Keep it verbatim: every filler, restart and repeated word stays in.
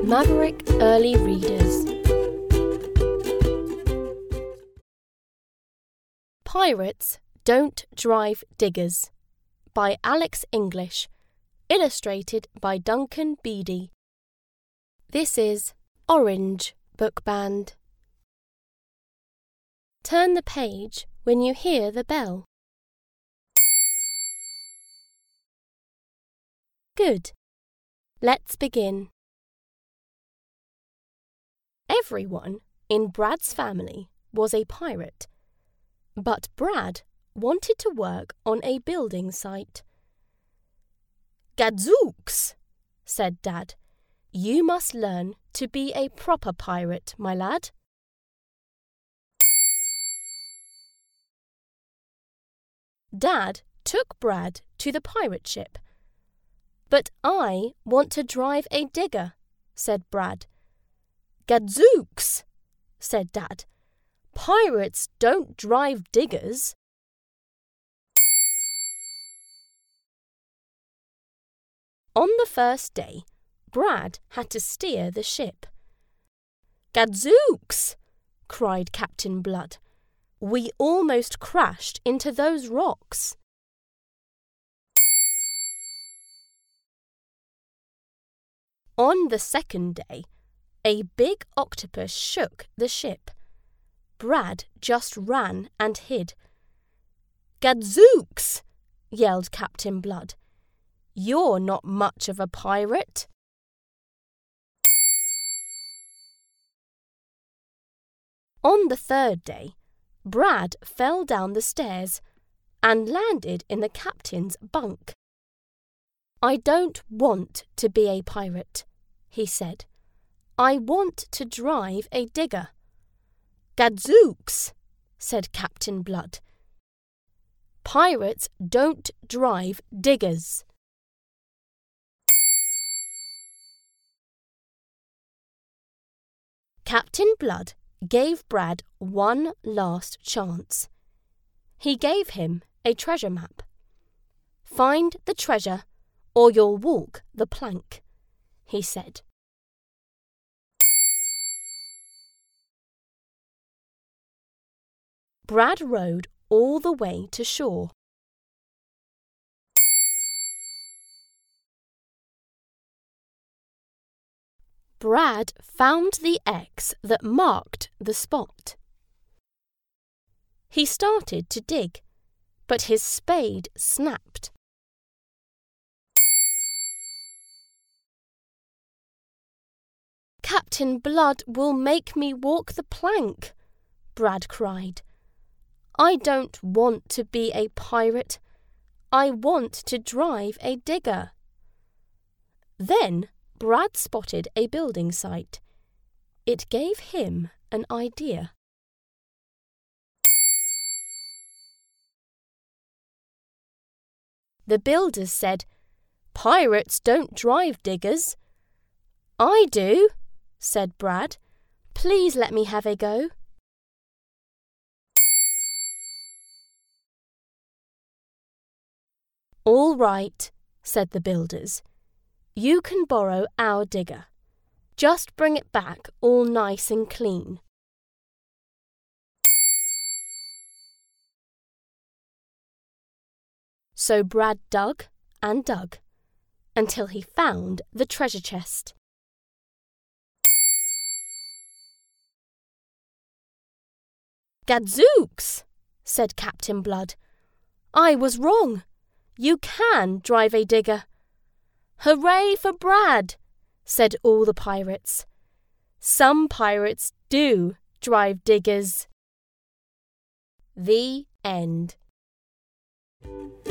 Maverick Early Readers. Pirates Don't Drive Diggers by Alex English, illustrated by Duncan Beedie. This is Orange Book Band. Turn the page when you hear the bell. Good. Let's begin. Everyone in Brad's family was a pirate, but Brad wanted to work on a building site. "Gadzooks," said Dad. "You must learn to be a proper pirate, my lad." Dad took Brad to the pirate ship. "But I want to drive a digger," said Brad. "Gadzooks," said Dad. "Pirates don't drive diggers." On the first day, Brad had to steer the ship. "Gadzooks!" cried Captain Blood. "We almost crashed into those rocks." On the second day, a big octopus shook the ship. Brad just ran and hid. "Gadzooks!" yelled Captain Blood. "You're not much of a pirate." On the third day, Brad fell down the stairs and landed in the captain's bunk. "I don't want to be a pirate," he said. "I want to drive a digger." "Gadzooks!" said Captain Blood. "Pirates don't drive diggers." Captain Blood gave Brad one last chance. He gave him a treasure map. "Find the treasure, or you'll walk the plank," he said. Brad rowed all the way to shore. Brad found the X that marked the spot. He started to dig, but his spade snapped. "Captain Blood will make me walk the plank," Brad cried. "I don't want to be a pirate. I want to drive a digger." Then Brad spotted a building site. It gave him an idea. The builders said, "Pirates don't drive diggers." "I do," said Brad. "Please let me have a go." "All right," said the builders. "You can borrow our digger. Just bring it back all nice and clean." So Brad dug and dug until he found the treasure chest. "Gadzooks!" said Captain Blood. "I was wrong. You can drive a digger." "Hooray for Brad!" said all the pirates. "Some pirates do drive diggers." The end.